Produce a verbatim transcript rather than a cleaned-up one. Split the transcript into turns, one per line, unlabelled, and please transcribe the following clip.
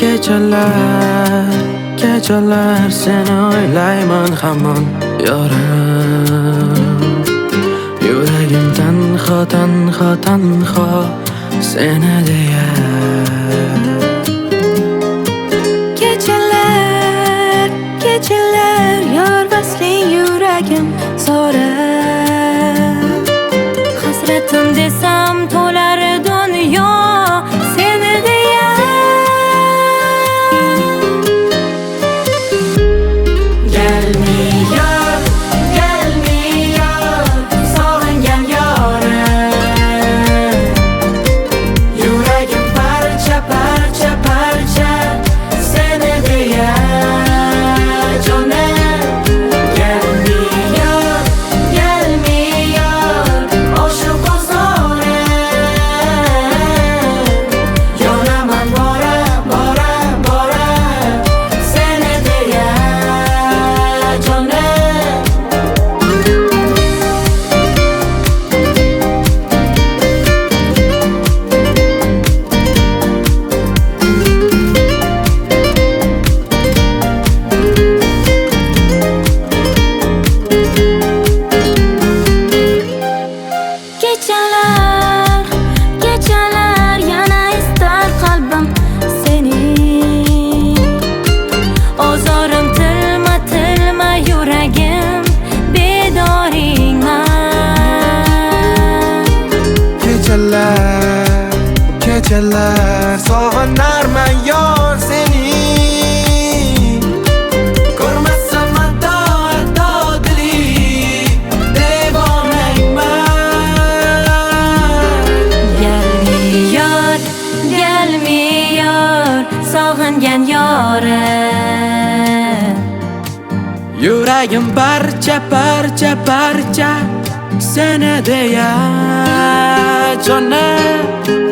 Kechalar, kechalar seni o'ylayman hamon yorim. Yuragim tanho, tanho, tanho seni deya.
Kechalar, kechalar yor vasling yuragim so'rab. Hasratim desam to'lar dunyo seni deya.
Gelmiyor, gelmiyor sog'ingan yorim. Yuragim parcha, parcha, parcha seni deya. Jonim gelmiyor, gelmiyor oshiq ko'zlarim. Yonaman bora, bora, bora seni deya.
Kechalar, kechalar yana istar qalbim seni. Ozorim tilma, tilma yuragim bedoringman.
Kechalar, kechalar sog'inarman yor seni. Ko'rmasam hatto, hatto dili devonayman.
Gelmiyor, gelmiyor sog'ingan yorim.
Yuragim parcha, parcha, parcha seni deya. Jonim